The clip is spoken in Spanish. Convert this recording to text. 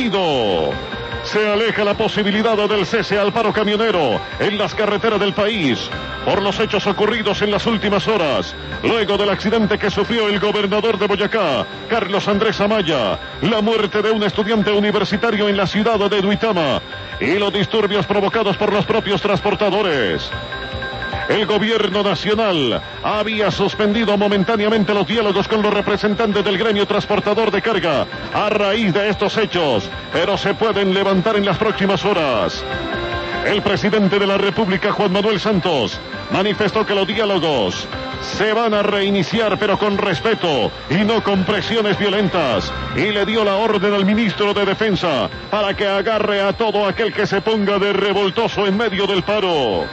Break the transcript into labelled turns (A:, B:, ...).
A: caído. Se aleja la posibilidad del cese al paro camionero en las carreteras del país por los hechos ocurridos en las últimas horas, luego del accidente que sufrió el gobernador de Boyacá, Carlos Andrés Amaya, la muerte de un estudiante universitario en la ciudad de Duitama y los disturbios provocados por los propios transportadores. El gobierno nacional había suspendido momentáneamente los diálogos con los representantes del gremio transportador de carga a raíz de estos hechos, pero se pueden levantar en las próximas horas. El presidente de la República, Juan Manuel Santos, manifestó que los diálogos se van a reiniciar, pero con respeto y no con presiones violentas, y le dio la orden al ministro de Defensa para que agarre a todo aquel que se ponga de revoltoso en medio del paro.